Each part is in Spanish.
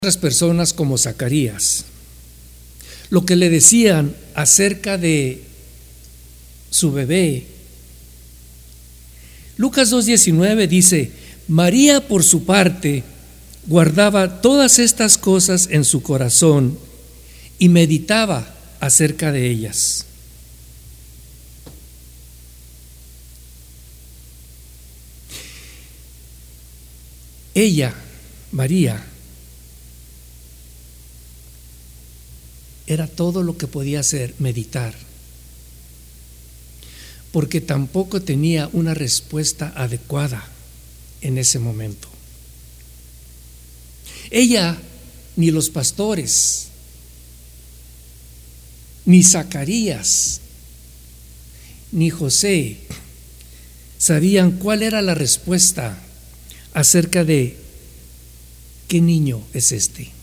Otras personas como Zacarías, lo que le decían acerca de su bebé. Lucas 2:19 dice: María, por su parte, guardaba todas estas cosas en su corazón y meditaba acerca de ellas. Ella, María, era todo lo que podía hacer, meditar, porque tampoco tenía una respuesta adecuada en ese momento. Ella, ni los pastores, ni Zacarías, ni José sabían cuál era la respuesta acerca de qué niño es este.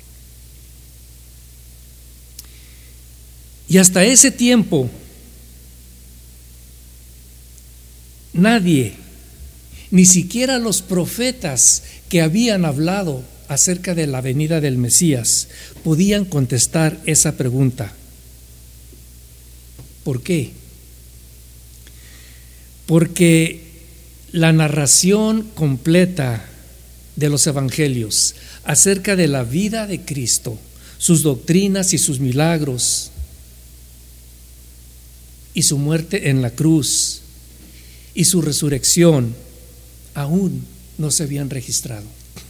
Y hasta ese tiempo, nadie, ni siquiera los profetas que habían hablado acerca de la venida del Mesías, podían contestar esa pregunta. ¿Por qué? Porque la narración completa de los evangelios acerca de la vida de Cristo, sus doctrinas y sus milagros, y su muerte en la cruz y su resurrección aún no se habían registrado.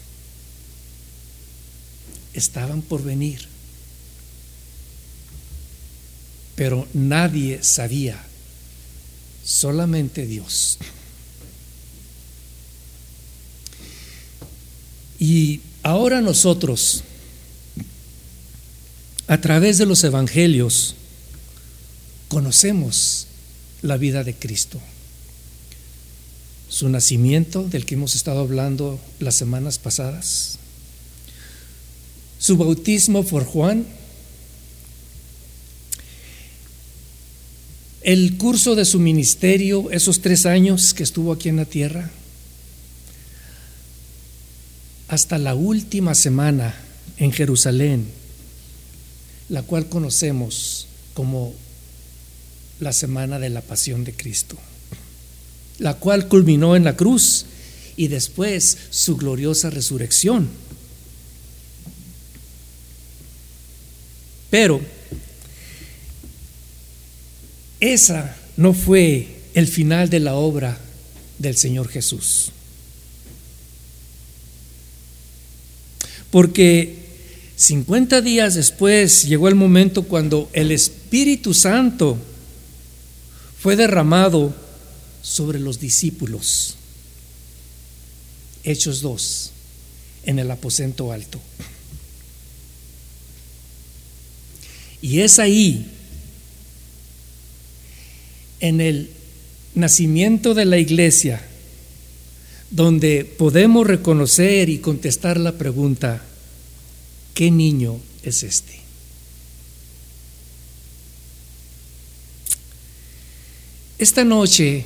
Estaban por venir, pero nadie sabía, solamente Dios. Y ahora nosotros, a través de los evangelios, conocemos la vida de Cristo, su nacimiento, del que hemos estado hablando las semanas pasadas, su bautismo por Juan, el curso de su ministerio, esos 3 años que estuvo aquí en la tierra, hasta la última semana en Jerusalén, la cual conocemos como la semana de la pasión de Cristo, la cual culminó en la cruz y después su gloriosa resurrección. Pero esa no fue el final de la obra del Señor Jesús, porque 50 días después llegó el momento cuando el Espíritu Santo fue derramado sobre los discípulos. Hechos 2, en el aposento alto. Y es ahí, en el nacimiento de la iglesia, donde podemos reconocer y contestar la pregunta: ¿qué niño es este? Esta noche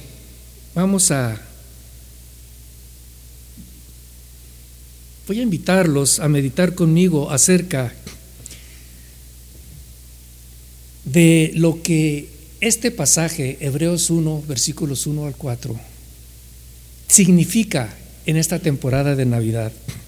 voy a invitarlos a meditar conmigo acerca de lo que este pasaje, Hebreos 1, versículos 1 al 4, significa en esta temporada de Navidad.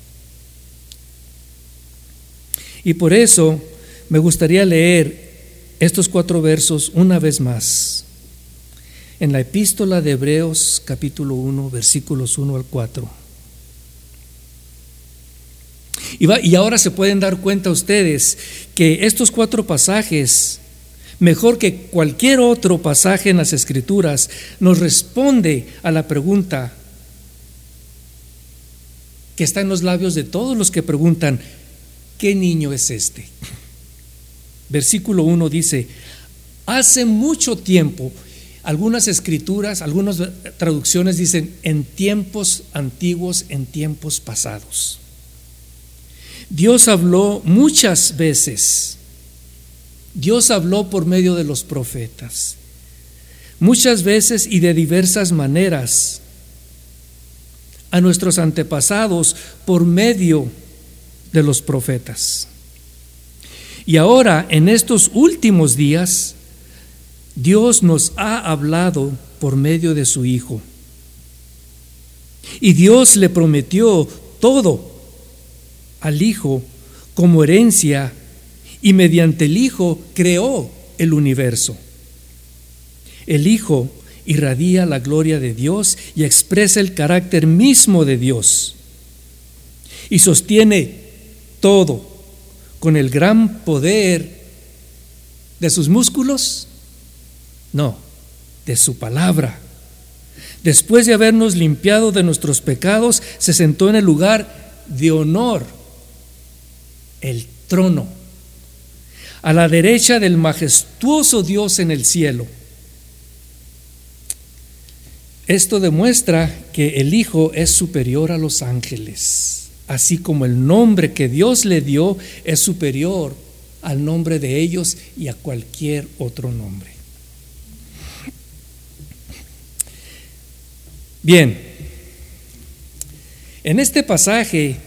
Y por eso me gustaría leer estos 4 versos una vez más, en la epístola de Hebreos capítulo 1, versículos 1 al 4. Y ahora se pueden dar cuenta ustedes que estos 4 pasajes, mejor que cualquier otro pasaje en las Escrituras, nos responde a la pregunta que está en los labios de todos los que preguntan: ¿qué niño es este? Versículo 1 dice: hace mucho tiempo. Algunas escrituras, algunas traducciones dicen en tiempos antiguos, en tiempos pasados. Dios habló muchas veces. Dios habló por medio de los profetas, muchas veces y de diversas maneras, a nuestros antepasados por medio de los profetas. Y ahora, en estos últimos días, Dios nos ha hablado por medio de su Hijo. Y Dios le prometió todo al Hijo como herencia, y mediante el Hijo creó el universo. El Hijo irradia la gloria de Dios y expresa el carácter mismo de Dios. Y sostiene todo con el gran poder de sus músculos, no, de su palabra. Después de habernos limpiado de nuestros pecados, se sentó en el lugar de honor, el trono, a la derecha del majestuoso Dios en el cielo. Esto demuestra que el Hijo es superior a los ángeles, así como el nombre que Dios le dio es superior al nombre de ellos y a cualquier otro nombre. Bien, en este pasaje